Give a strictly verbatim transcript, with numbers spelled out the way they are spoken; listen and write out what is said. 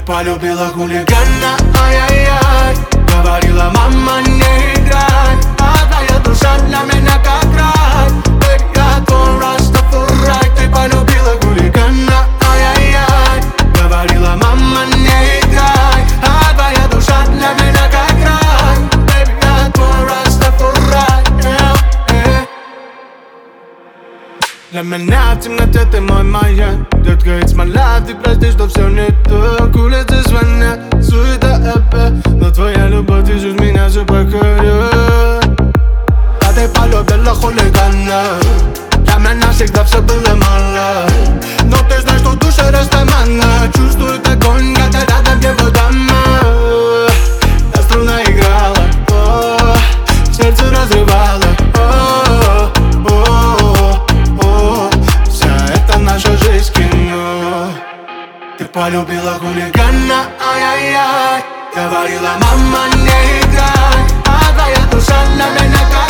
полюбила хулигана, ай-яй-яй. Говорила, мама, не играй, а твоя душа для меня как рай. Baby, я твой Растафарай. Ты полюбила хулигана, ай-яй-яй. Говорила, мама, не играй, а твоя душа для меня как рай. Baby, я твой Растафарай. Для меня в темноте ты мой маяк. Детка, it's my life, ты прости, что все не так. Улицы звонят, суета опять, но твоя любовь движет меня все покоряет. А ты полюбила хулигана, для меня всегда все было мало. Но ты знаешь, что душа растамана. Чувствует огонь, когда рядом его дама. Ta струна играла, о, сердце разрывало, о, о, о. Вся эта наша жизнь кино. Ты полюбила хулигана, ай-яй-яй. Говорила, мама, не играй, а твоя душа для меня как